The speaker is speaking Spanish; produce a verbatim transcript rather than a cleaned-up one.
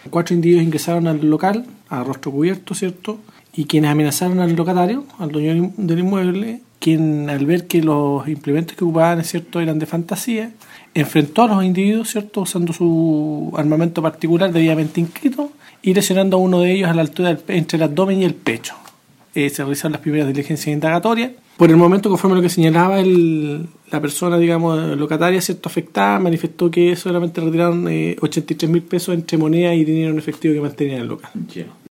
Cuatro individuos ingresaron al local a rostro cubierto, ¿cierto? Y quienes amenazaron al locatario, al dueño del inmueble, quien al ver que los implementos que ocupaban, ¿cierto?, eran de fantasía, enfrentó a los individuos, ¿cierto?, usando su armamento particular debidamente inscrito y lesionando a uno de ellos a la altura del, entre el abdomen y el pecho. Eh, se realizaron las primeras diligencias indagatorias. Por el momento, conforme a lo que señalaba el, la persona, digamos, locataria, ¿cierto?, afectada, manifestó que solamente retiraron eh, ochenta y tres mil pesos entre moneda y dinero en efectivo que mantenía en el local. Yeah.